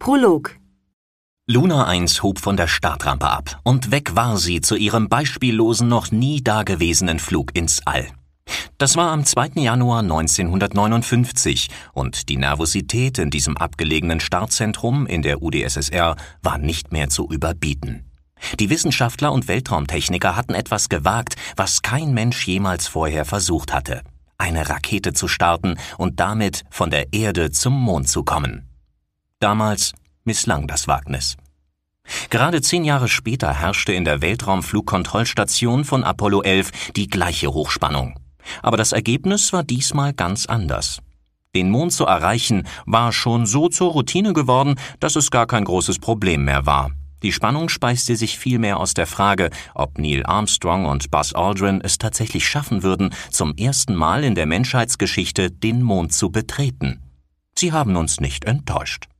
Prolog. Luna 1 hob von der Startrampe ab und weg war sie zu ihrem beispiellosen, noch nie dagewesenen Flug ins All. Das war am 2. Januar 1959 und die Nervosität in diesem abgelegenen Startzentrum in der UdSSR war nicht mehr zu überbieten. Die Wissenschaftler und Weltraumtechniker hatten etwas gewagt, was kein Mensch jemals vorher versucht hatte: eine Rakete zu starten und damit von der Erde zum Mond zu kommen. Damals misslang das Wagnis. Gerade 10 Jahre später herrschte in der Weltraumflugkontrollstation von Apollo 11 die gleiche Hochspannung. Aber das Ergebnis war diesmal ganz anders. Den Mond zu erreichen war schon so zur Routine geworden, dass es gar kein großes Problem mehr war. Die Spannung speiste sich vielmehr aus der Frage, ob Neil Armstrong und Buzz Aldrin es tatsächlich schaffen würden, zum ersten Mal in der Menschheitsgeschichte den Mond zu betreten. Sie haben uns nicht enttäuscht.